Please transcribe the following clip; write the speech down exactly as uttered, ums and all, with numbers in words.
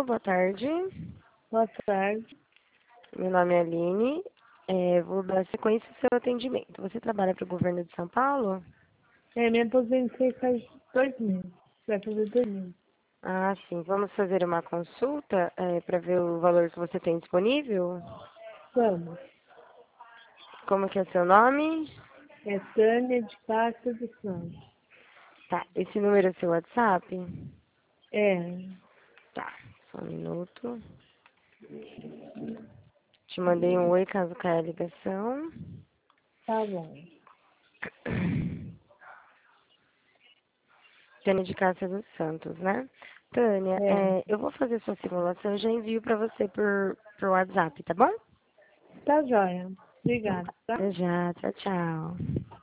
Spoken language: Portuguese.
boa tarde. Boa tarde. Meu nome é Aline. É, vou dar sequência ao seu atendimento. Você trabalha para o governo de São Paulo? É, me aposentei faz dois meses. Vai fazer dois meses. Ah, sim. Vamos fazer uma consulta para ver o valor que você tem disponível? Vamos. Como que é seu nome? É Tânia de Castro dos Santos. Tá. Esse número é seu WhatsApp? É, Tá. Só um minuto. Te mandei um oi caso caia a ligação. tá bom. Tânia de Cássia dos Santos, né? Tânia, É, é, eu vou fazer sua simulação e já envio para você por, por WhatsApp, tá bom? tá jóia. Então Obrigada, tá. tá? Até já. Tchau, tchau.